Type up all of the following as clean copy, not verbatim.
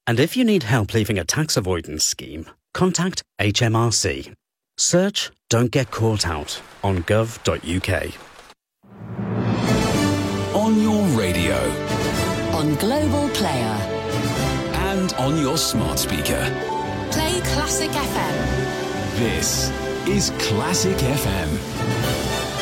And if you need help leaving a tax avoidance scheme, contact HMRC. Search Don't Get Caught Out on gov.uk. On your radio. On Global Player. And on your smart speaker. Play Classic FM. This is Classic FM.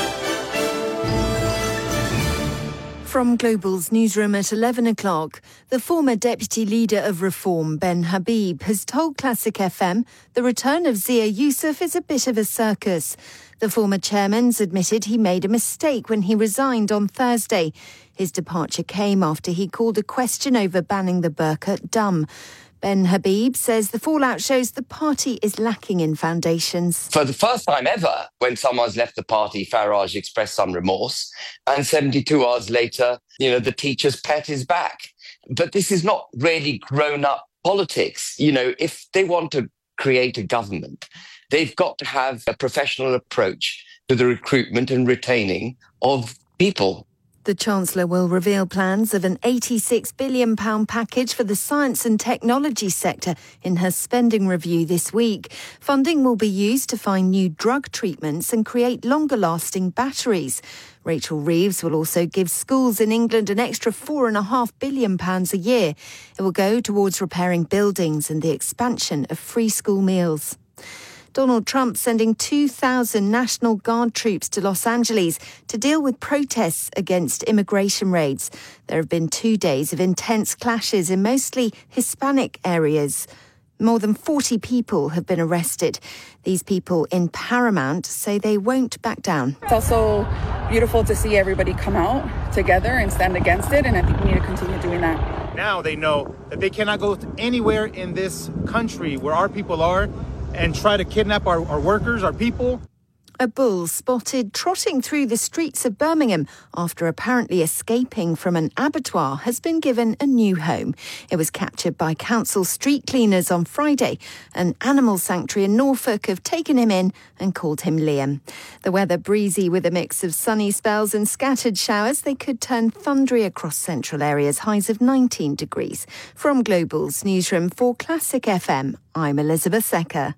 From Global's newsroom at 11 o'clock, the former deputy leader of Reform, Ben Habib, has told Classic FM the return of Zia Yusuf is a bit of a circus. The former chairman's admitted he made a mistake when he resigned on Thursday. His departure came after he called a question over banning the burqa dumb. Ben Habib says the fallout shows the party is lacking in foundations. For the first time ever, when someone's left the party, Farage expressed some remorse. And 72 hours later, the teacher's pet is back. But this is not really grown-up politics. If they want to create a government, they've got to have a professional approach to the recruitment and retaining of people. The Chancellor will reveal plans of an £86 billion package for the science and technology sector in her spending review this week. Funding will be used to find new drug treatments and create longer-lasting batteries. Rachel Reeves will also give schools in England an extra £4.5 billion a year. It will go towards repairing buildings and the expansion of free school meals. Donald Trump sending 2,000 National Guard troops to Los Angeles to deal with protests against immigration raids. There have been 2 days of intense clashes in mostly Hispanic areas. More than 40 people have been arrested. These people in Paramount say they won't back down. It's also beautiful to see everybody come out together and stand against it, and I think we need to continue doing that. Now they know that they cannot go anywhere in this country where our people are and try to kidnap our workers, our people. A bull spotted trotting through the streets of Birmingham after apparently escaping from an abattoir has been given a new home. It was captured by council street cleaners on Friday. An animal sanctuary in Norfolk have taken him in and called him Liam. The weather breezy with a mix of sunny spells and scattered showers. They could turn thundery across central areas, highs of 19 degrees. From Global's newsroom for Classic FM, I'm Elizabeth Secker.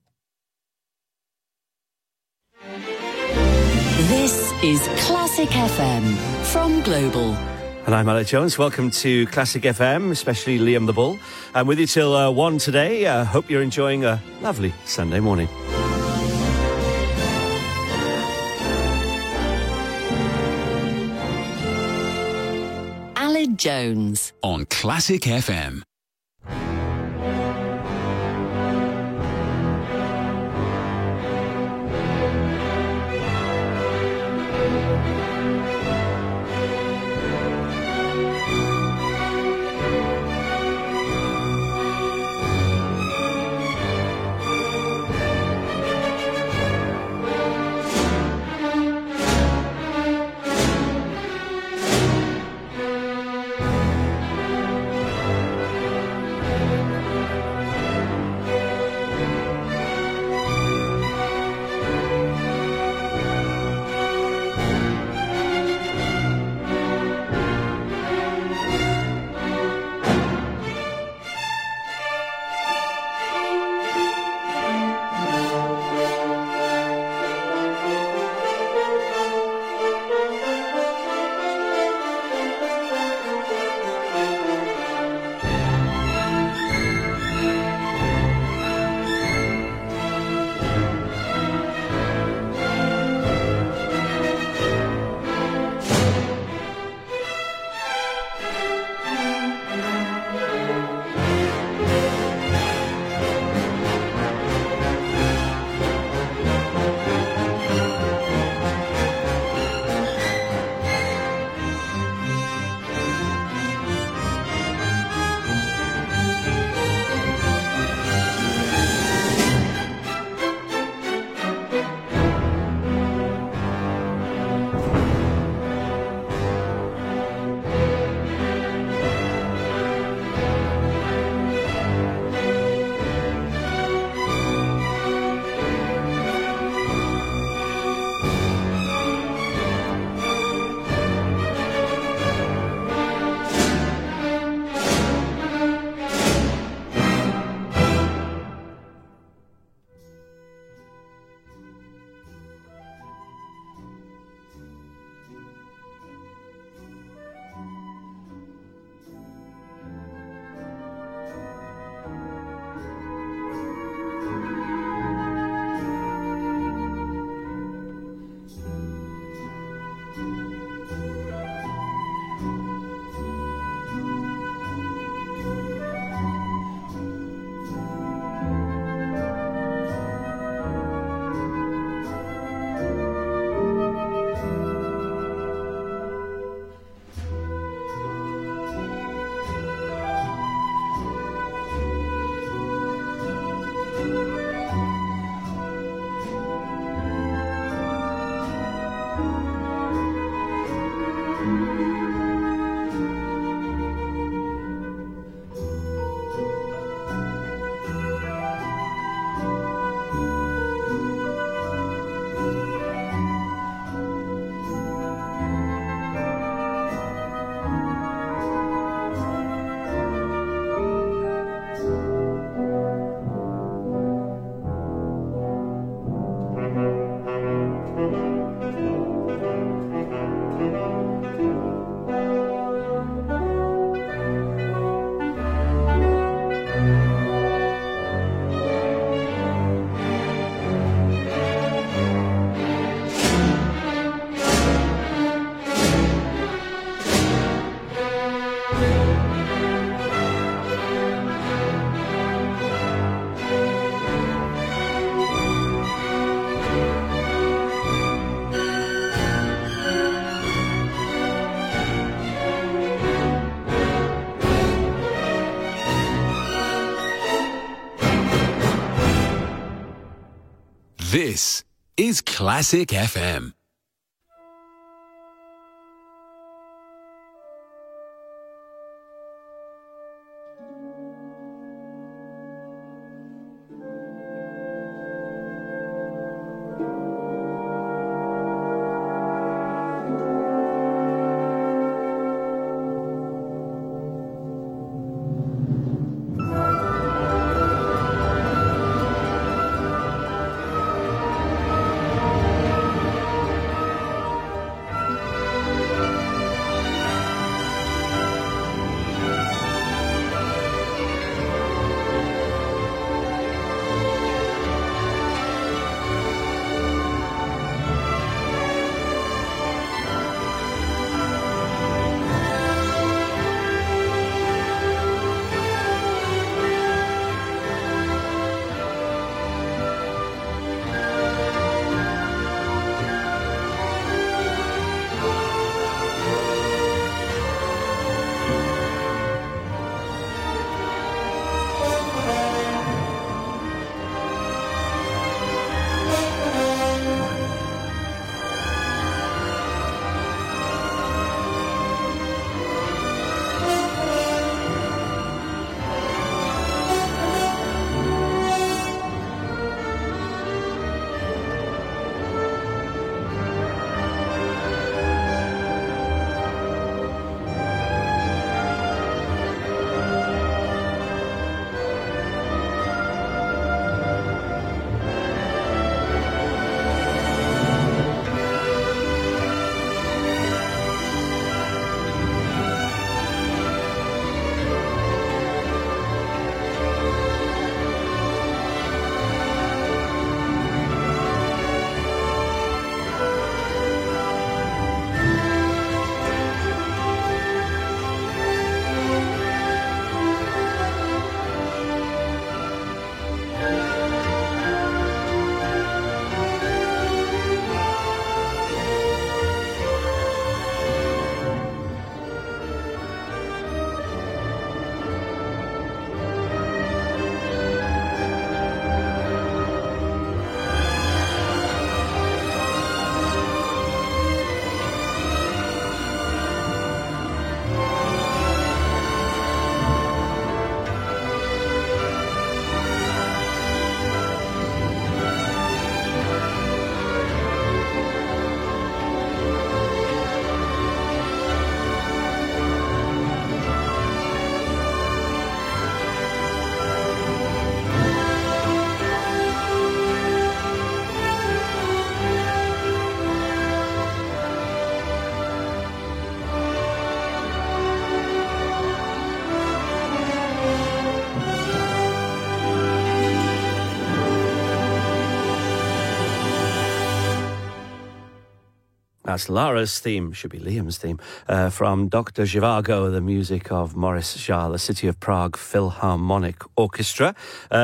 This is Classic FM from Global. And I'm Alec Jones. Welcome to Classic FM, especially Liam the Bull. I'm with you till 1 today. Hope you're enjoying a lovely Sunday morning. Alec Jones on Classic FM. This is Classic FM. That's Lara's theme, should be Liam's theme, from Dr. Zhivago, the music of Maurice Jarre, the City of Prague Philharmonic Orchestra.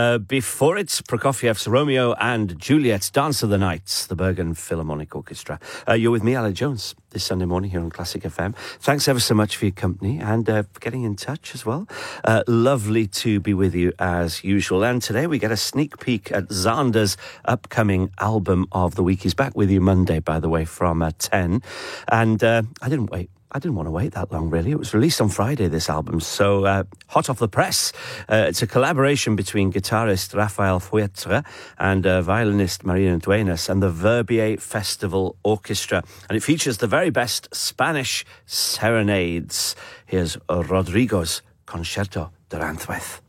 Before it, Prokofiev's Romeo and Juliet's Dance of the Night, the Bergen Philharmonic Orchestra. You're with me, Alan Jones, this Sunday morning here on Classic FM. Thanks ever so much for your company and for getting in touch as well. Lovely to be with you as usual. And today we get a sneak peek at Xander's upcoming album of the week. He's back with you Monday, by the way, from 10. And I didn't want to wait that long, really. It was released on Friday, this album, so hot off the press. It's a collaboration between guitarist Rafael Fuetre and violinist Marina Duenas and the Verbier Festival Orchestra. And it features the very best Spanish serenades. Here's Rodrigo's Concerto de Aranjuez.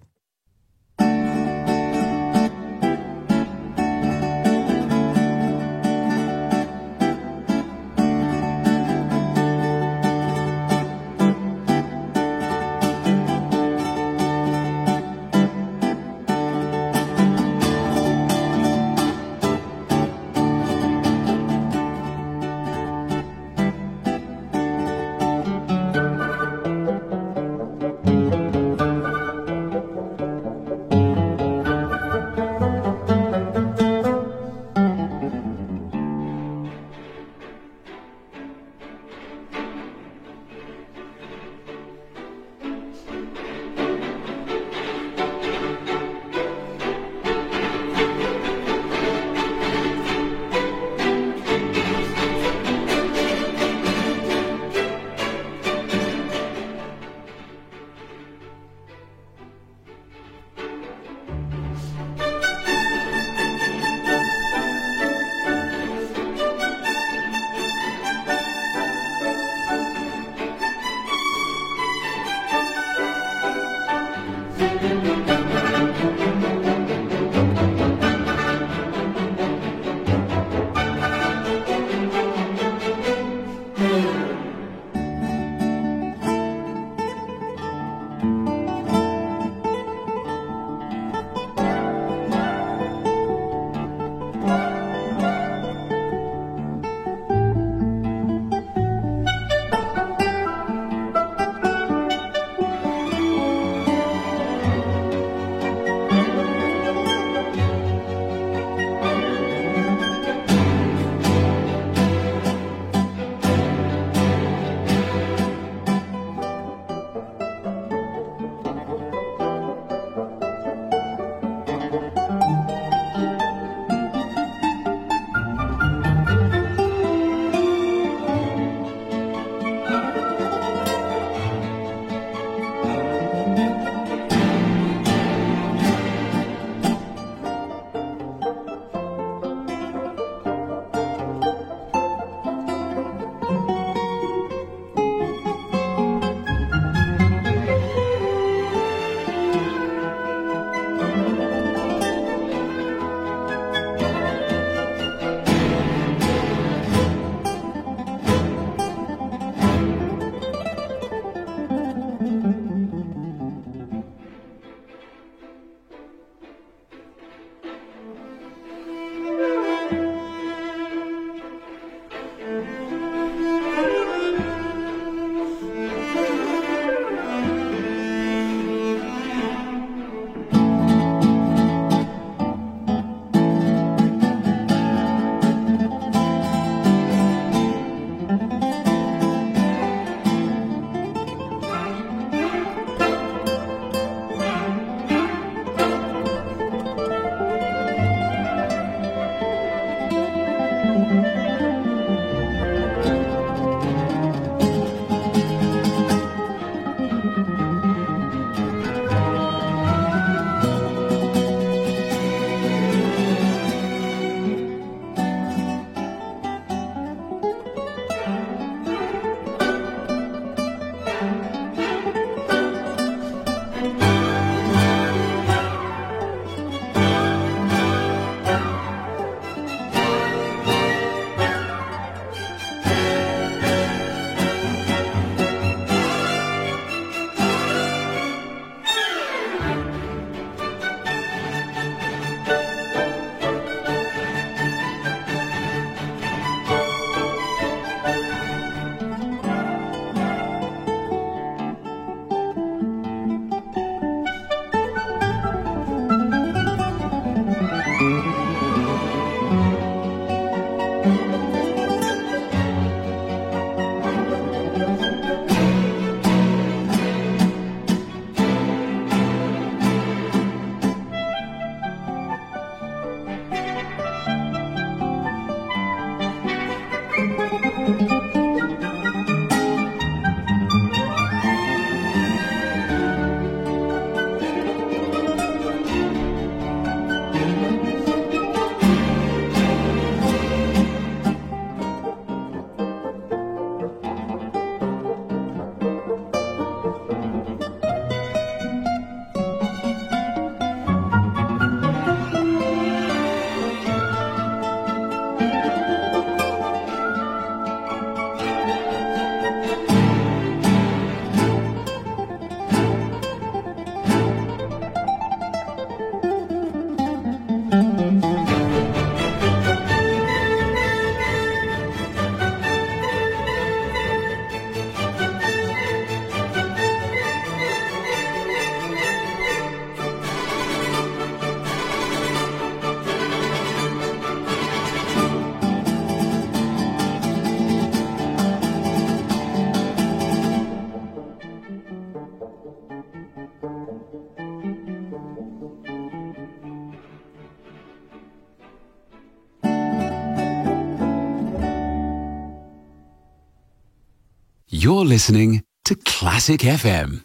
You're listening to Classic FM.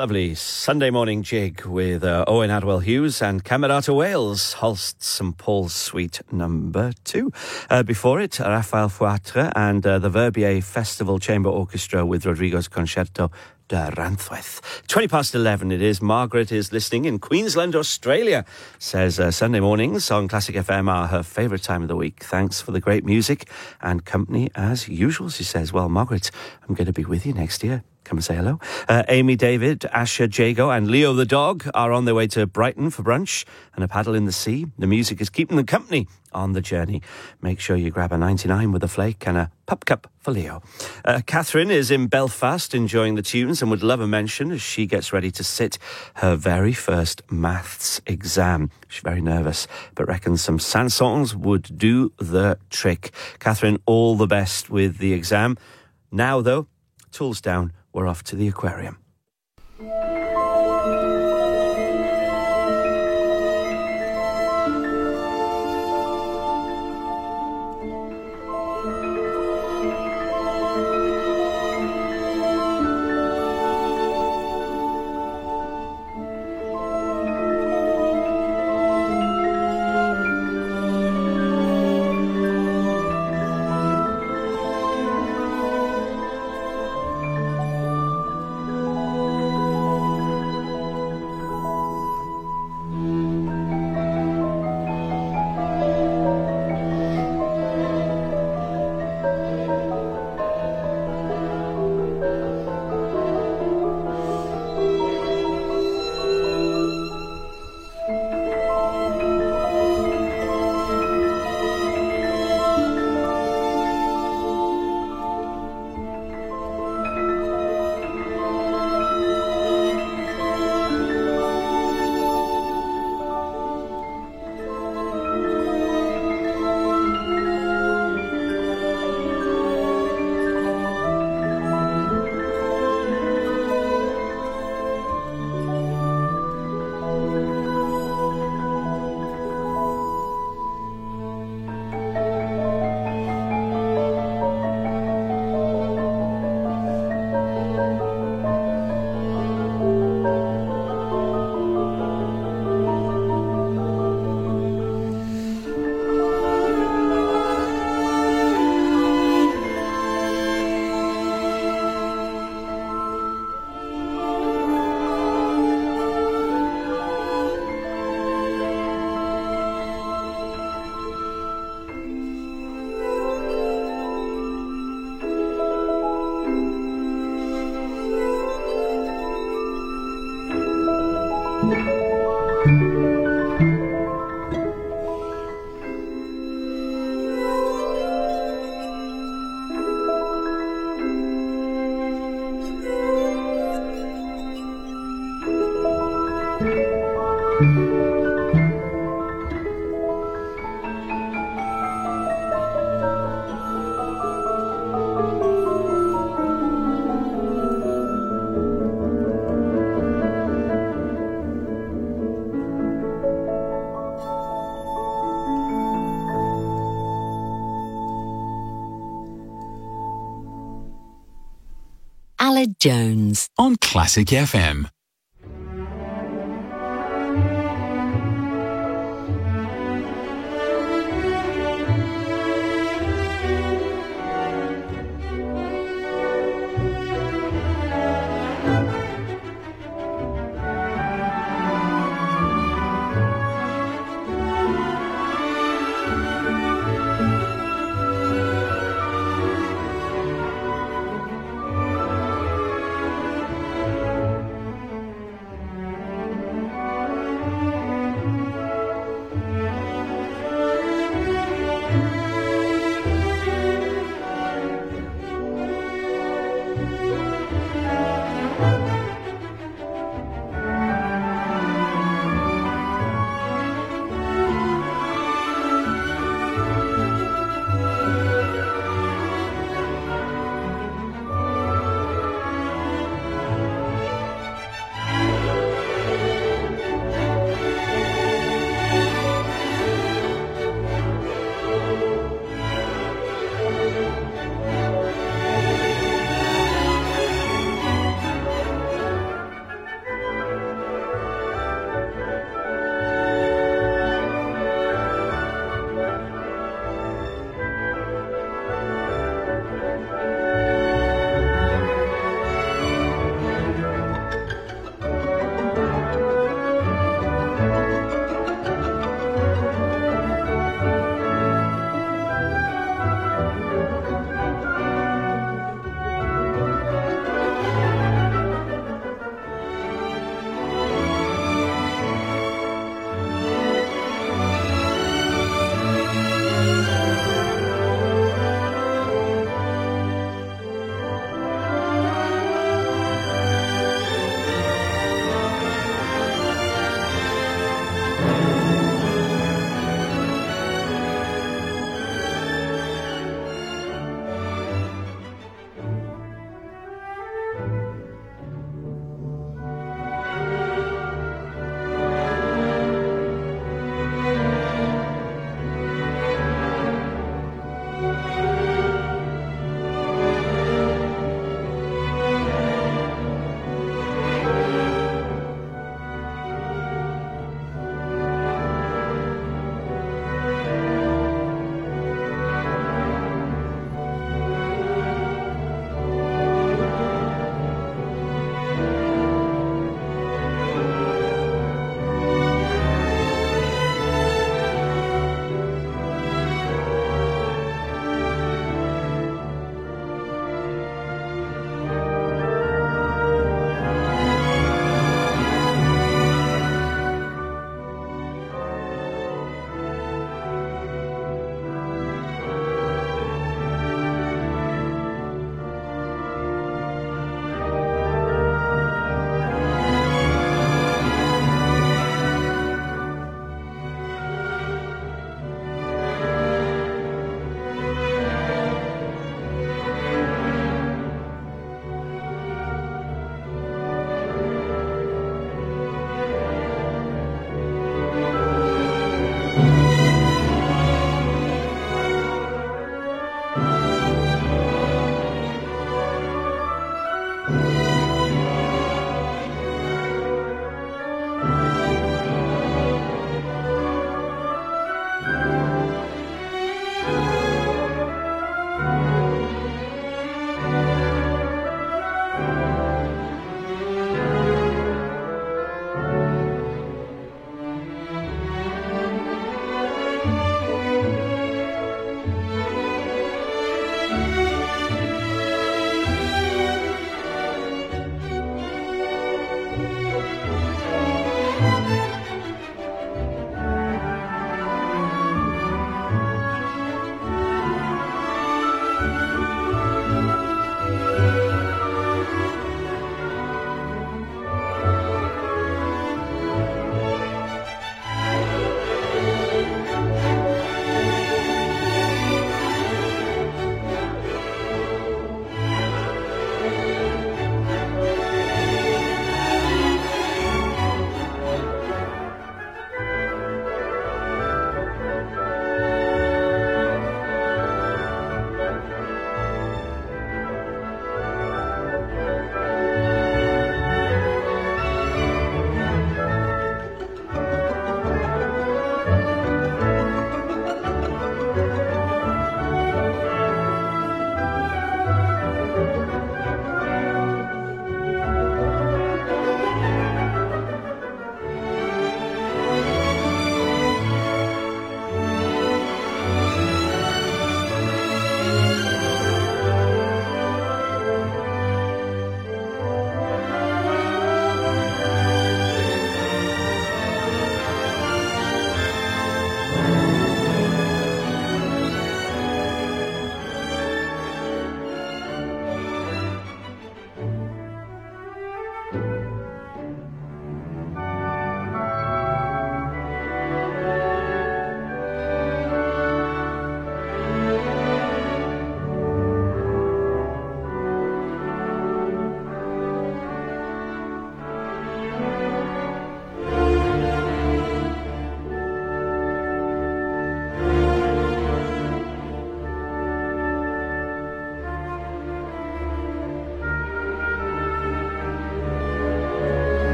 Lovely Sunday morning jig with Owen Adwell-Hughes and Camerata Wales, Holst St Paul's Suite number 2. Before it, Raphael Fouatre and the Verbier Festival Chamber Orchestra with Rodrigo's Concerto de Ranthuith. 11:20 it is. Margaret is listening in Queensland, Australia. Says Sunday mornings on Classic FM are her favourite time of the week. Thanks for the great music and company as usual, she says. Well, Margaret, I'm going to be with you next year. Come and say hello. Amy, David, Asha, Jago and Leo the dog are on their way to Brighton for brunch and a paddle in the sea. The music is keeping them company on the journey. Make sure you grab a 99 with a flake and a pup cup for Leo. Catherine is in Belfast enjoying the tunes and would love a mention as she gets ready to sit her very first maths exam. She's very nervous, but reckons some chansons would do the trick. Catherine, all the best with the exam. Now, though, tools down. We're off to the aquarium. Aled Jones on Classic FM.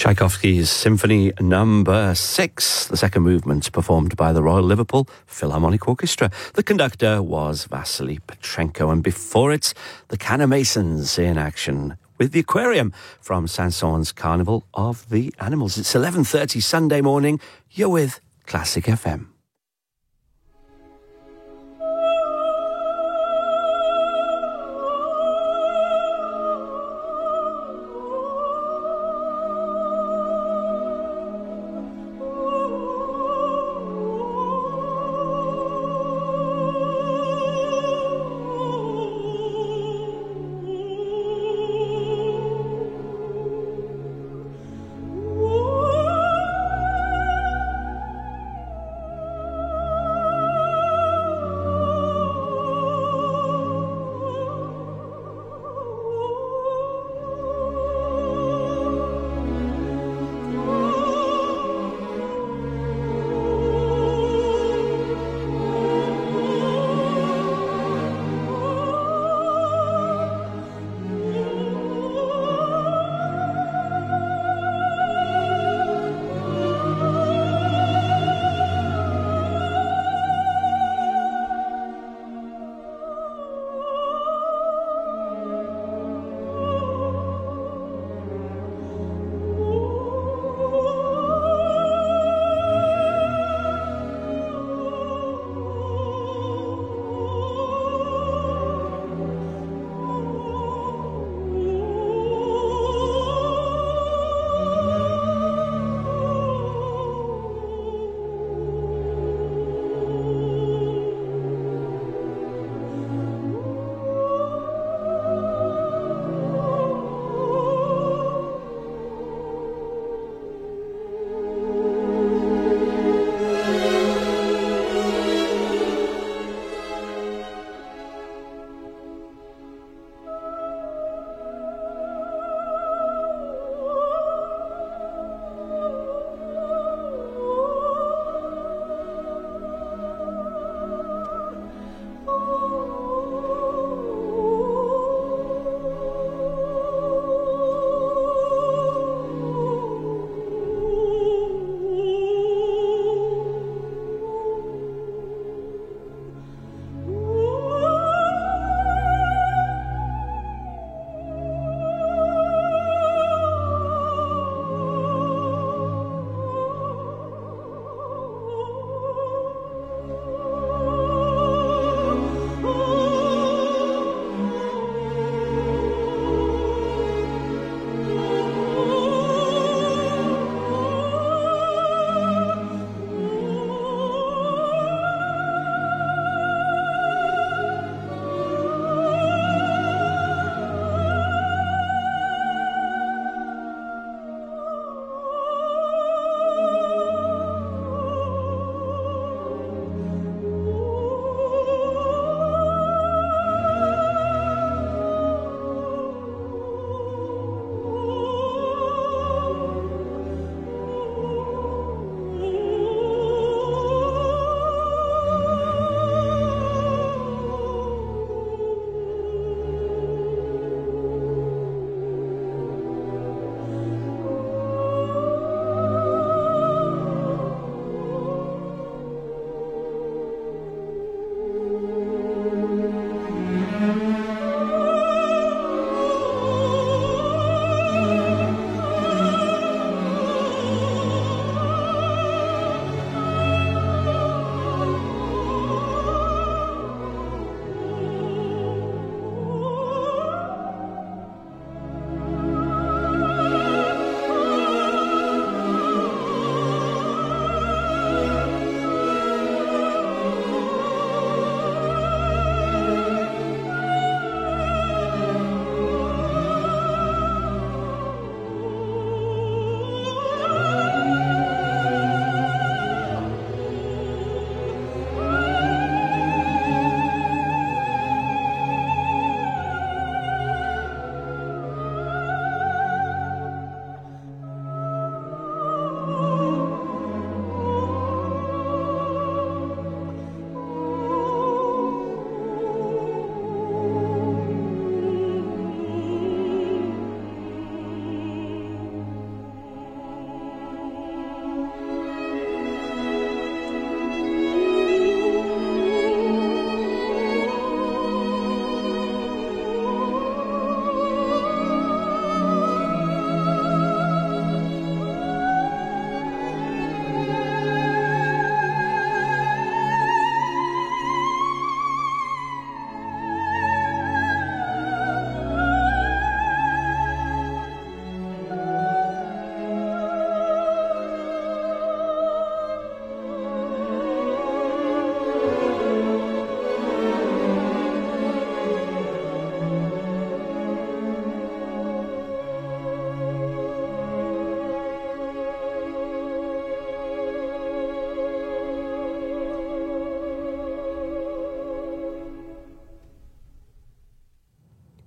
Tchaikovsky's Symphony No. 6, the second movement, performed by the Royal Liverpool Philharmonic Orchestra. The conductor was Vasily Petrenko, and before it, the Canamasons in action with the Aquarium from Saint-Saëns' Carnival of the Animals. It's 11:30 Sunday morning. You're with Classic FM.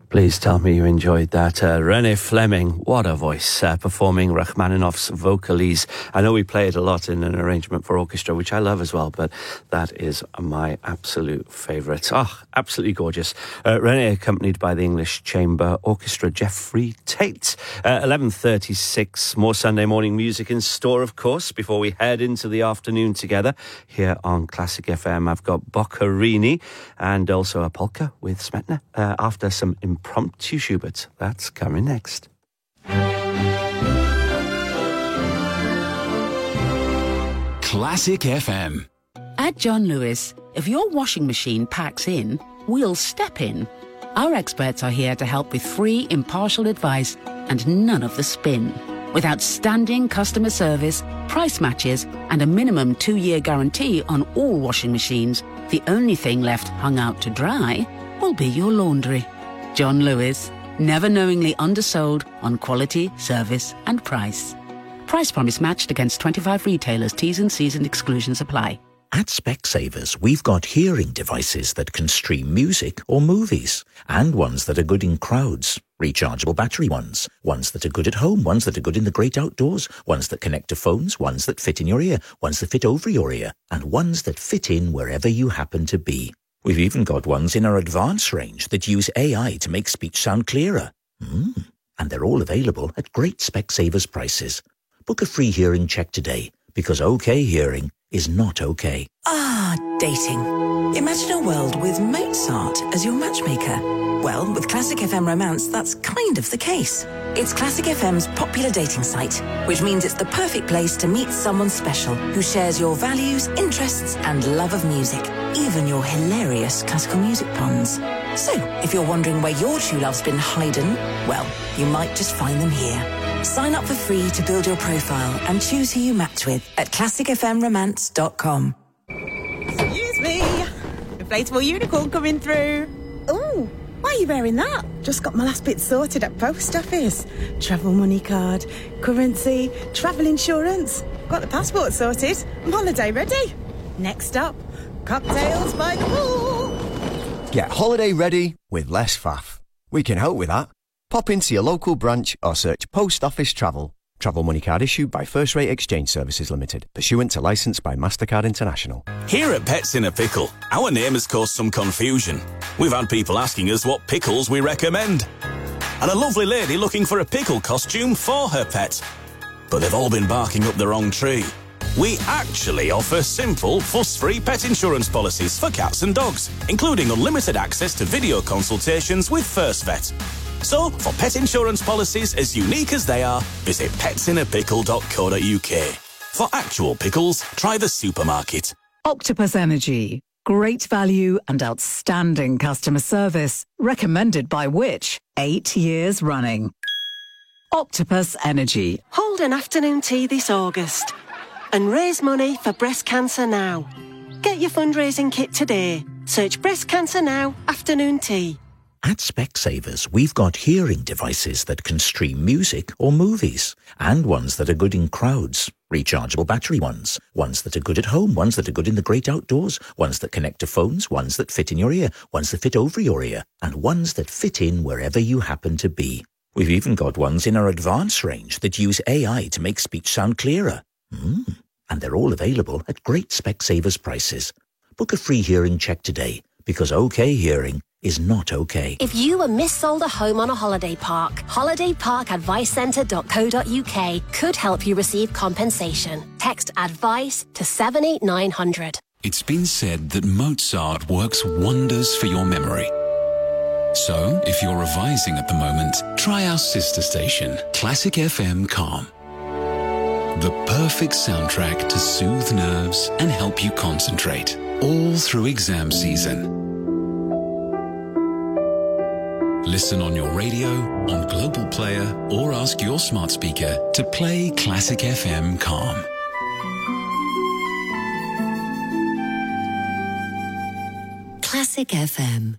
Please tell me you enjoyed that. René Fleming, what a voice, performing Rachmaninoff's Vocalise. I know we play it a lot in an arrangement for orchestra, which I love as well, but that is my absolute favourite. Oh, absolutely gorgeous. René, accompanied by the English Chamber Orchestra, Geoffrey Tate. 11:36, more Sunday morning music in store, of course, before we head into the afternoon together here on Classic FM. I've got Boccherini and also a polka with Smetana after some impromptu Schubert. That's coming next. Classic FM. At John Lewis, if your washing machine packs in, we'll step in. Our experts are here to help with free, impartial advice and none of the spin. With outstanding customer service, price matches, and a minimum 2-year guarantee on all washing machines, the only thing left hung out to dry will be your laundry. John Lewis, never knowingly undersold on quality, service, and price. Price promise matched against 25 retailers. T's and C's and exclusions apply. At Specsavers, we've got hearing devices that can stream music or movies, and ones that are good in crowds. Rechargeable battery ones that are good at home, ones that are good in the great outdoors, ones that connect to phones, ones that fit in your ear, ones that fit over your ear, and ones that fit in wherever you happen to be. We've even got ones in our advanced range that use AI to make speech sound clearer. And they're all available at great Specsavers prices. Book a free hearing check today, because OK Hearing is not okay. Dating. Imagine a world with Mozart as your matchmaker. Well, with Classic FM Romance, that's kind of the case. It's Classic FM's popular dating site, which means it's the perfect place to meet someone special who shares your values, interests, and love of music, even your hilarious classical music puns. So, if you're wondering where your true love's been hidden, well, you might just find them here. Sign up for free to build your profile and choose who you match with at classicfmromance.com. Excuse me. Inflatable unicorn coming through. Ooh, why are you wearing that? Just got my last bit sorted at post office. Travel money card, currency, travel insurance. Got the passport sorted. I'm holiday ready. Next up, cocktails by the pool. Get holiday ready with less faff. We can help with that. Pop into your local branch or search Post Office Travel. Travel money card issued by First Rate Exchange Services Limited, pursuant to licence by MasterCard International. Here at Pets in a Pickle, our name has caused some confusion. We've had people asking us what pickles we recommend. And a lovely lady looking for a pickle costume for her pet. But they've all been barking up the wrong tree. We actually offer simple, fuss-free pet insurance policies for cats and dogs, including unlimited access to video consultations with First Vet. So, for pet insurance policies as unique as they are, visit petsinApickle.co.uk. For actual pickles, try the supermarket. Octopus Energy. Great value and outstanding customer service. Recommended by Which? 8 years running. Octopus Energy. Hold an afternoon tea this August and raise money for breast cancer now. Get your fundraising kit today. Search Breast Cancer Now afternoon tea. At Specsavers, we've got hearing devices that can stream music or movies, and ones that are good in crowds. Rechargeable battery ones that are good at home, ones that are good in the great outdoors, ones that connect to phones, ones that fit in your ear, ones that fit over your ear, and ones that fit in wherever you happen to be. We've even got ones in our advanced range that use AI to make speech sound clearer. And they're all available at great Specsavers prices. Book a free hearing check today, because OK Hearing is not okay. If you were missold a home on a holiday park, holidayparkadvicecentre.co.uk could help you receive compensation. Text ADVICE to 78900. It's been said that Mozart works wonders for your memory. So, if you're revising at the moment, try our sister station, Classic FM Calm. The perfect soundtrack to soothe nerves and help you concentrate, all through exam season. Listen on your radio, on Global Player, or ask your smart speaker to play Classic FM Calm. Classic FM.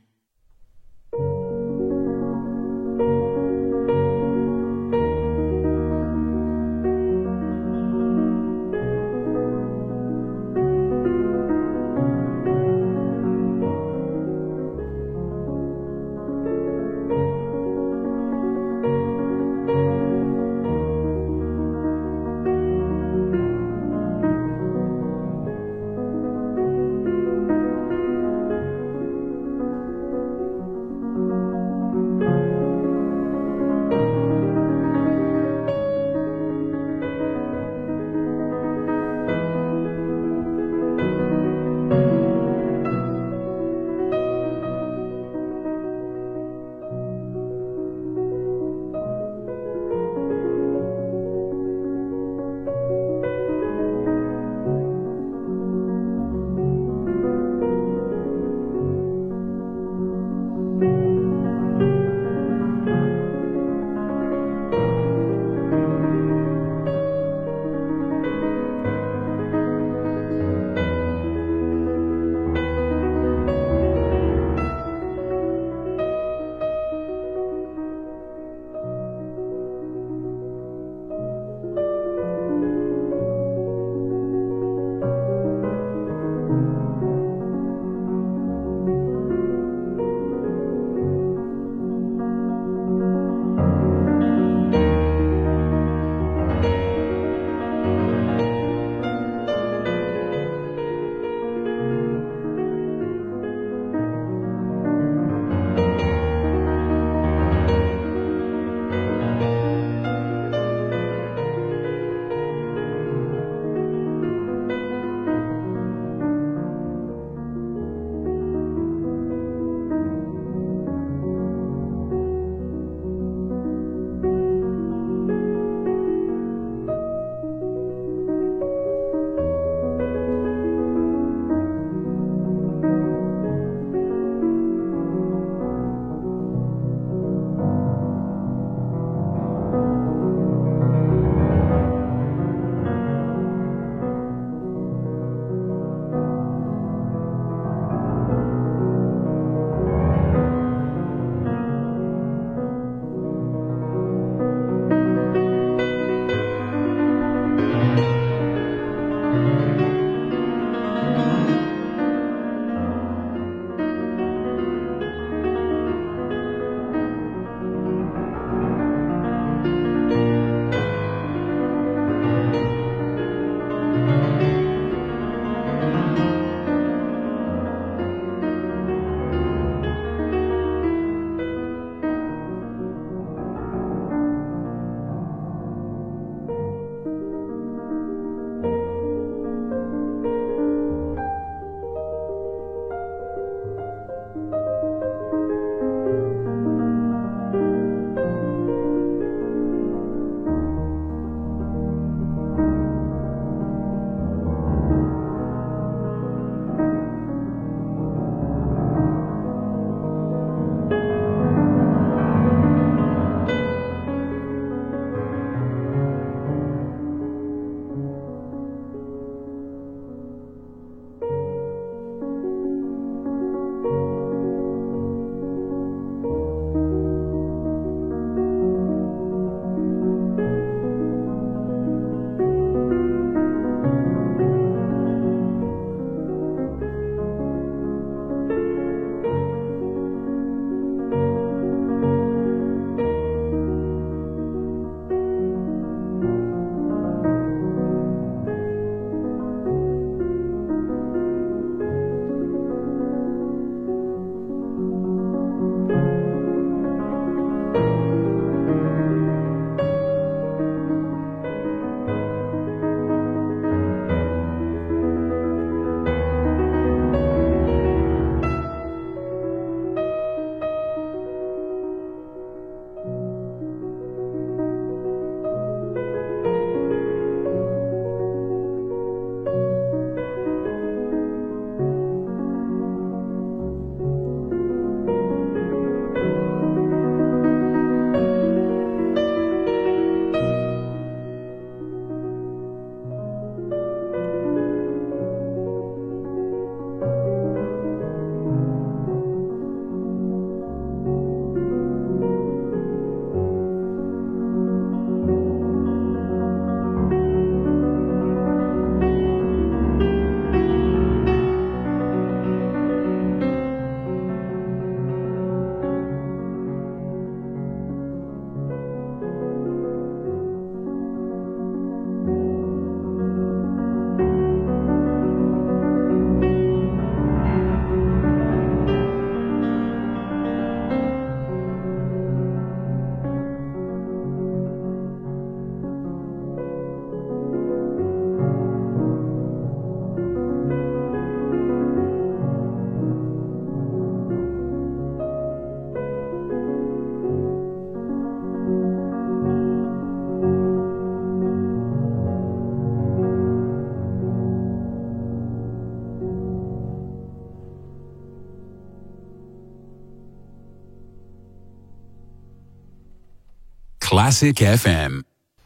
Classic FM.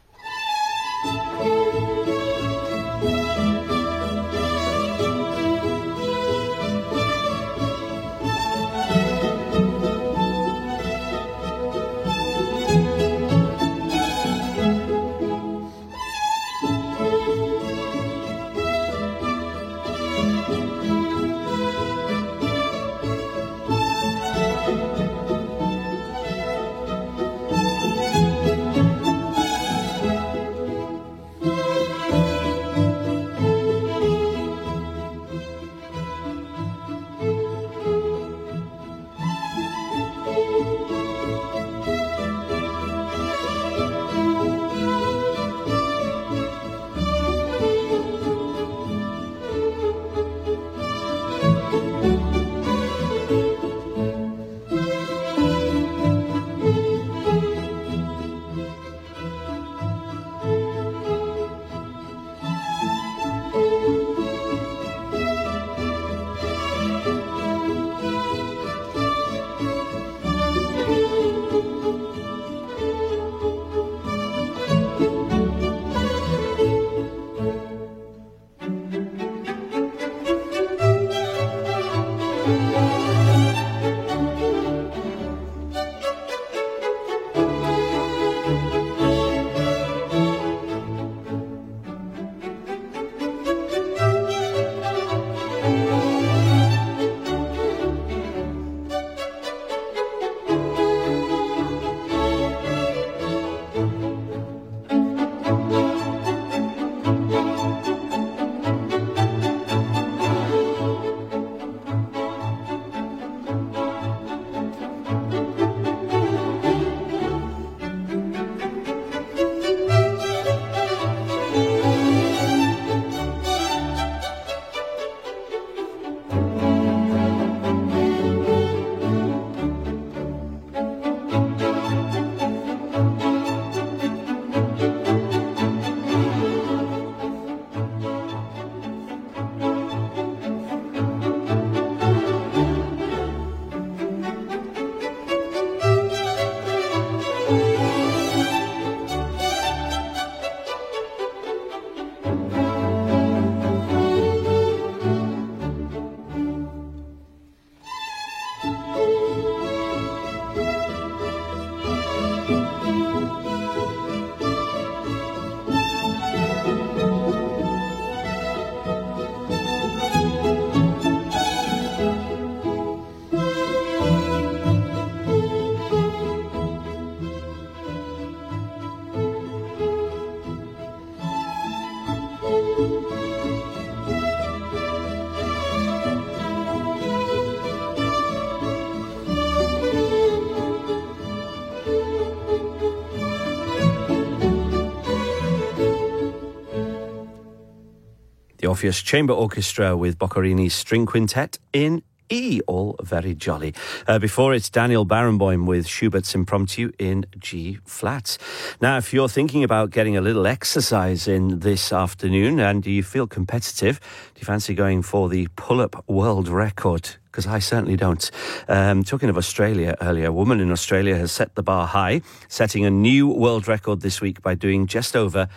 The Orpheus Chamber Orchestra with Boccherini's String Quintet in E, all very jolly. Before it's Daniel Barenboim with Schubert's Impromptu in G flat. Now, if you're thinking about getting a little exercise in this afternoon and do you feel competitive, do you fancy going for the pull-up world record? Because I certainly don't. Talking of Australia earlier, a woman in Australia has set the bar high, setting a new world record this week by doing just over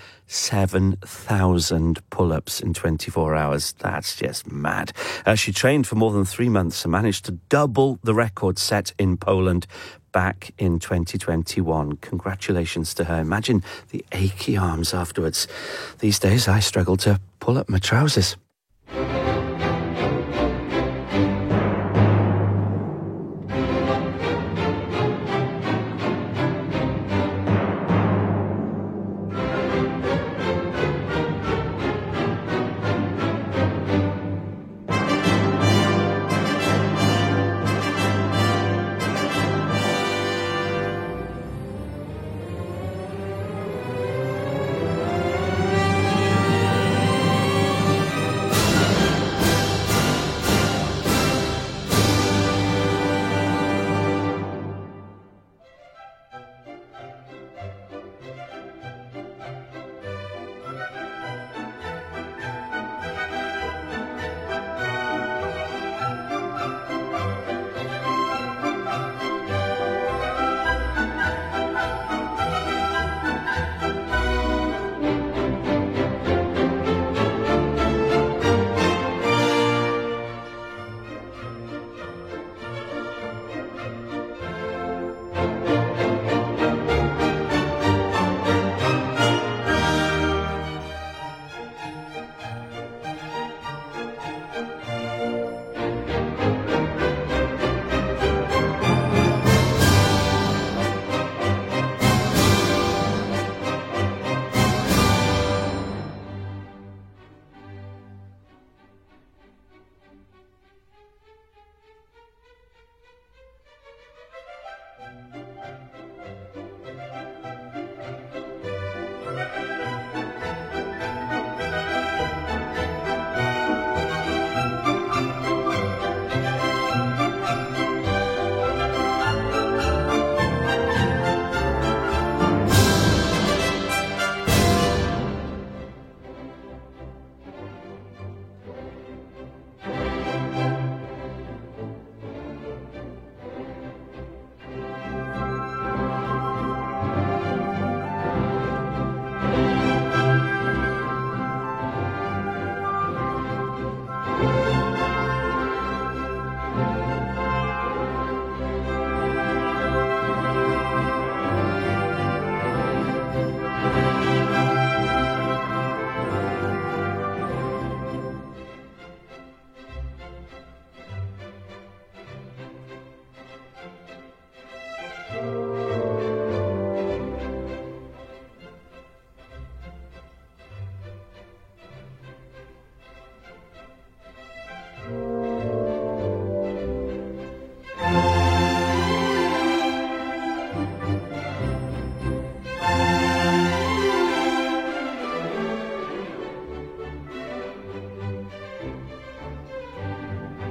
7,000 pull-ups in 24 hours. That's just mad. She trained for more than 3 months and managed to double the record set in Poland back in 2021. Congratulations to her. Imagine the achy arms afterwards. These days, I struggle to pull up my trousers.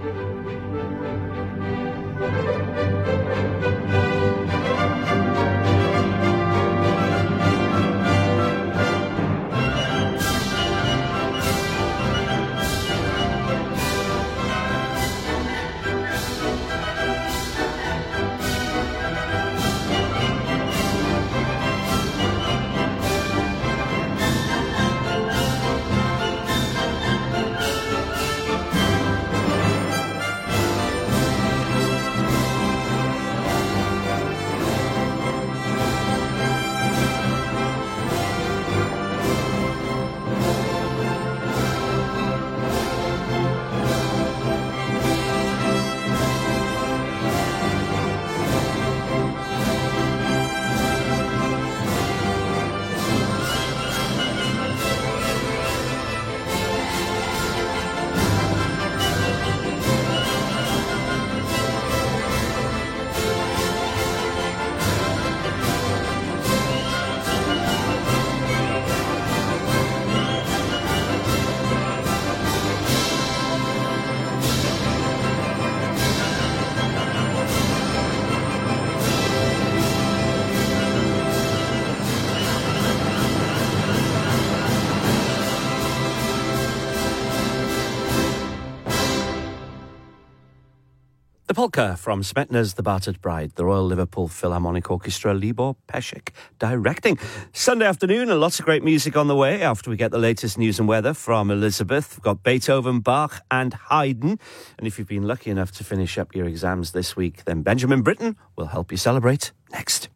The polka from Smetana's The Battered Bride, the Royal Liverpool Philharmonic Orchestra, Libor Pesek directing. Sunday afternoon and lots of great music on the way after we get the latest news and weather from Elizabeth. We've got Beethoven, Bach and Haydn. And if you've been lucky enough to finish up your exams this week, then Benjamin Britten will help you celebrate next.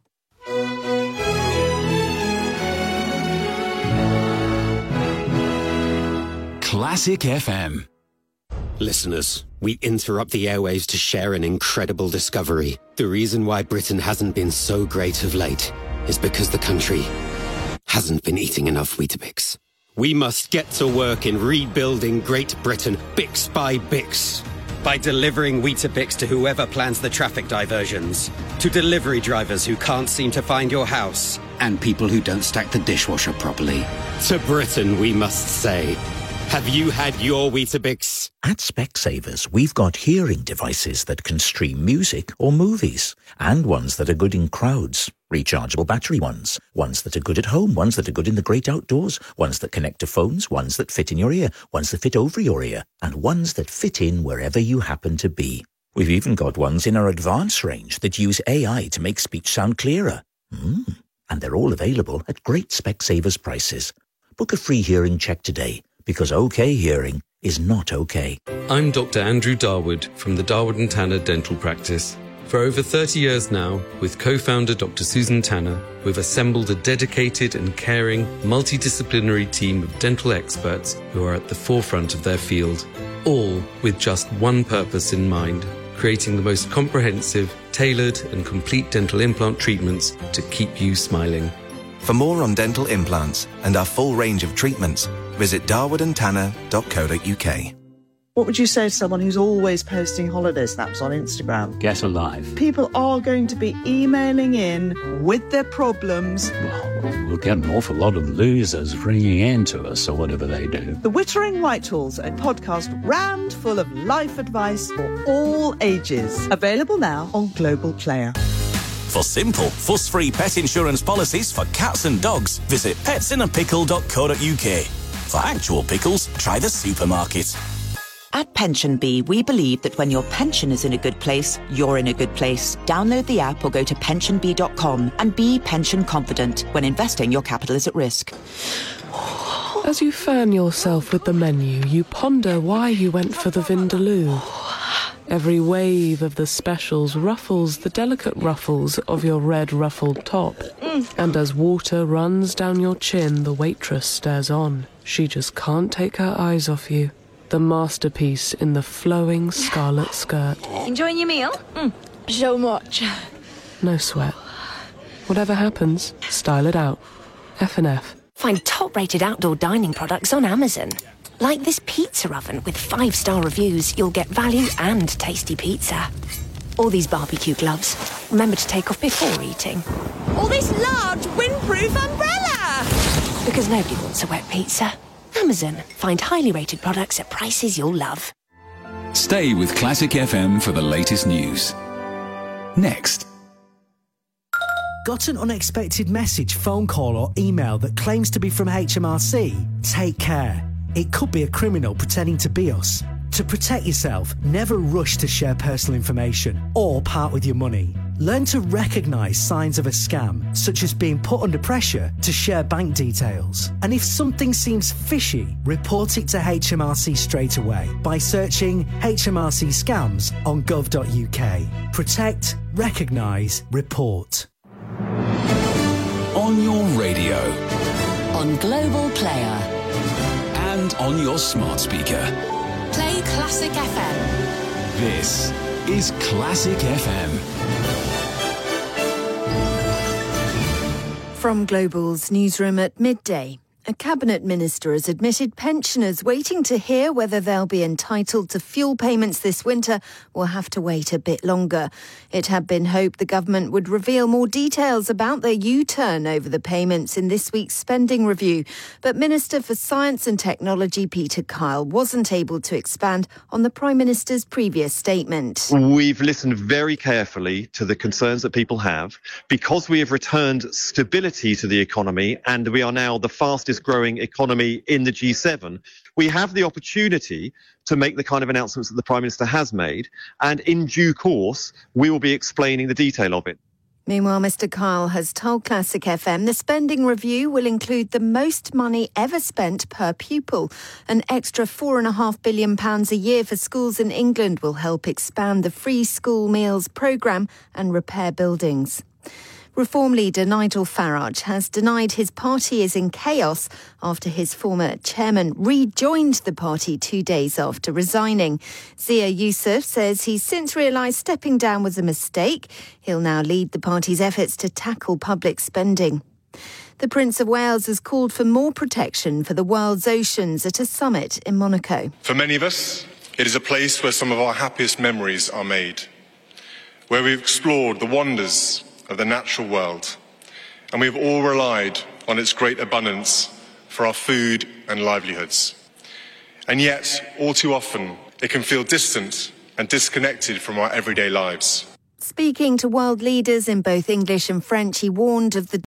Classic FM. Listeners, we interrupt the airwaves to share an incredible discovery. The reason why Britain hasn't been so great of late is because the country hasn't been eating enough Weetabix. We must get to work in rebuilding Great Britain, Bix by Bix. By delivering Weetabix to whoever plans the traffic diversions, to delivery drivers who can't seem to find your house, and people who don't stack the dishwasher properly. To Britain, we must say, have you had your Weetabix? At Specsavers, we've got hearing devices that can stream music or movies, and ones that are good in crowds. Rechargeable battery ones that are good at home, ones that are good in the great outdoors, ones that connect to phones, ones that fit in your ear, ones that fit over your ear, and ones that fit in wherever you happen to be. We've even got ones in our advanced range that use AI to make speech sound clearer. And they're all available at great Specsavers prices. Book a free hearing check today, because OK hearing is not OK. I'm Dr. Andrew Darwood from the Darwood & Tanner Dental Practice. For over 30 years now, with co-founder Dr. Susan Tanner, we've assembled a dedicated and caring multidisciplinary team of dental experts who are at the forefront of their field, all with just one purpose in mind: creating the most comprehensive, tailored and complete dental implant treatments to keep you smiling. For more on dental implants and our full range of treatments, visit darwoodandtanner.co.uk. What would you say to someone who's always posting holiday snaps on Instagram? Get a life. People are going to be emailing in with their problems. Well, we'll get an awful lot of losers ringing in to us or whatever they do. The Wittering Whitehall's a podcast rammed full of life advice for all ages. Available now on Global Player. For simple, fuss-free pet insurance policies for cats and dogs, visit petsinnapickle.co.uk. For actual pickles, try the supermarket. At PensionBee, we believe that when your pension is in a good place, you're in a good place. Download the app or go to pensionbee.com and be pension confident when investing your capital is at risk. As you fan yourself with the menu, you ponder why you went for the Vindaloo. Every wave of the specials ruffles the delicate ruffles of your red ruffled top. And as water runs down your chin, the waitress stares on. She just can't take her eyes off you. The masterpiece in the flowing scarlet skirt. Enjoying your meal? So much. No sweat. Whatever happens, style it out. F&F. Find top-rated outdoor dining products on Amazon. Like this pizza oven with 5-star reviews, you'll get value and tasty pizza. Or these barbecue gloves. Remember to take off before eating. Or this large windproof umbrella! Because nobody wants a wet pizza. Amazon. Find highly rated products at prices you'll love. Stay with Classic FM for the latest news. Next. Got an unexpected message, phone call or email that claims to be from HMRC? Take care. It could be a criminal pretending to be us. To protect yourself, never rush to share personal information or part with your money. Learn to recognise signs of a scam, such as being put under pressure to share bank details. And if something seems fishy, report it to HMRC straight away by searching HMRC scams on gov.uk. Protect, recognise, report. On your radio. On Global Player. And on your smart speaker. Play Classic FM. This is Classic FM. From Global's newsroom at midday, a cabinet minister has admitted pensioners waiting to hear whether they'll be entitled to fuel payments this winter will have to wait a bit longer. It had been hoped the government would reveal more details about their U-turn over the payments in this week's spending review. But Minister for Science and Technology Peter Kyle wasn't able to expand on the Prime Minister's previous statement. We've listened very carefully to the concerns that people have because we have returned stability to the economy and we are now the fastest growing economy in the G7. We have the opportunity to make the kind of announcements that the Prime Minister has made, and in due course, we will be explaining the detail of it. Meanwhile, Mr Kyle has told Classic FM the spending review will include the most money ever spent per pupil. An extra £4.5 billion a year for schools in England will help expand the free school meals programme and repair buildings. Reform leader Nigel Farage has denied his party is in chaos after his former chairman rejoined the party 2 days after resigning. Zia Youssef says he's since realised stepping down was a mistake. He'll now lead the party's efforts to tackle public spending. The Prince of Wales has called for more protection for the world's oceans at a summit in Monaco. For many of us, it is a place where some of our happiest memories are made, where we've explored the wonders of the natural world, and we have all relied on its great abundance for our food and livelihoods. And yet, all too often, it can feel distant and disconnected from our everyday lives. Speaking to world leaders in both English and French, he warned of the